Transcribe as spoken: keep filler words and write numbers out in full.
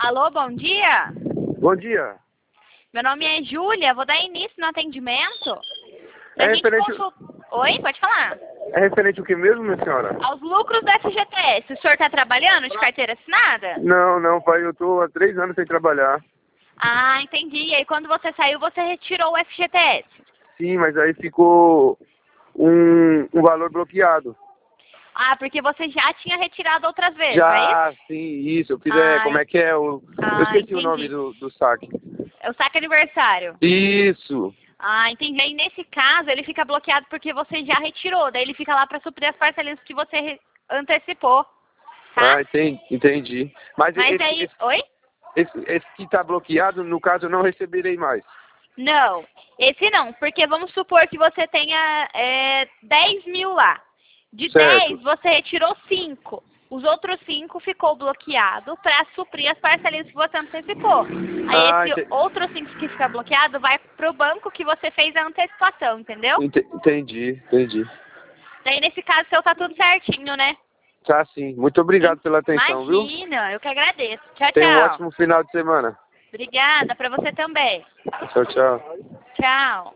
Alô, bom dia. Bom dia. Meu nome é Júlia, vou dar início no atendimento. É Pra gente referente... consult... Oi, pode falar. É referente o que mesmo, minha senhora? Aos lucros da F G T S. O senhor está trabalhando de carteira assinada? Não, não, pai, eu tô há três anos sem trabalhar. Ah, entendi. E aí quando você saiu, você retirou o F G T S? Sim, mas aí ficou um, um valor bloqueado. Ah, porque você já tinha retirado outras vezes, é Já, isso? sim, isso. Eu fiz, é, Ah, como é que é? O... ah, eu esqueci entendi. o nome do, do saque. É o saque aniversário. Isso. Ah, entendi. Aí nesse caso, ele fica bloqueado porque você já retirou. Daí ele fica lá para suprir as parcelas que você re- antecipou. Tá? Ah, entendi. entendi. Mas, Mas esse, aí... esse, Oi? esse, esse que tá bloqueado, no caso, eu não receberei mais. Não, esse não, porque vamos supor que você tenha é, dez mil lá. De Certo. dez, você retirou cinco. Os outros cinco ficou bloqueado para suprir as parcelinhas que você antecipou. Aí Ah, esse ente- outro cinco que fica bloqueado vai pro banco que você fez a antecipação, entendeu? ente- entendi, entendi. Daí nesse caso seu tá tudo certinho, né? Tá sim. Muito obrigado pela atenção, viu? Imagina, eu que agradeço. Tchau, Tenha um tchau. ótimo final de semana. Obrigada, para você também. Tchau, tchau. Tchau.